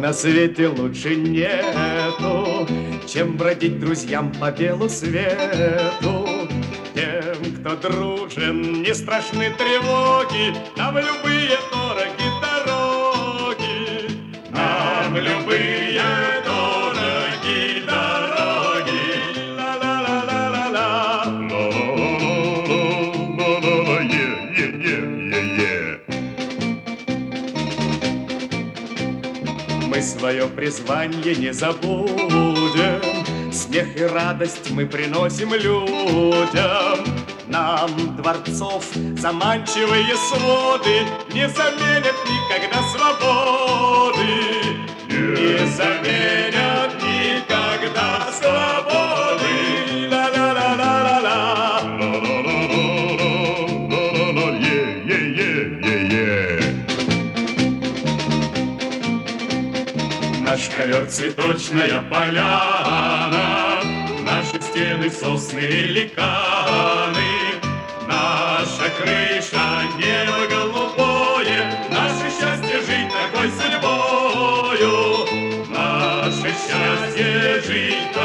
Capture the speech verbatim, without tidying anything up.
на свете лучше нету, чем бродить друзьям по белу свету. Тем, кто дружен, не страшны тревоги, нам любые дороги дороги, нам любые дороги дороги. Ла-ла-ла-ла-ла-ла, ла-ла-ла-ла-ла-ла, е-е-е-е-е. Мы свое призвание не забудем, смех и радость мы приносим людям. Нам дворцов заманчивые своды не заменят никогда свободы, не заменят никогда свободы. Ла-ла-ла-ла-ла-ла, ла-ла-ла-ла-ла-ла, е-е-е-е-е. Наш ковер цветочная поляна, наши стены сосны и ликаны, наша крыша небо голубое, наше счастье жить такой судьбою, наше счастье жить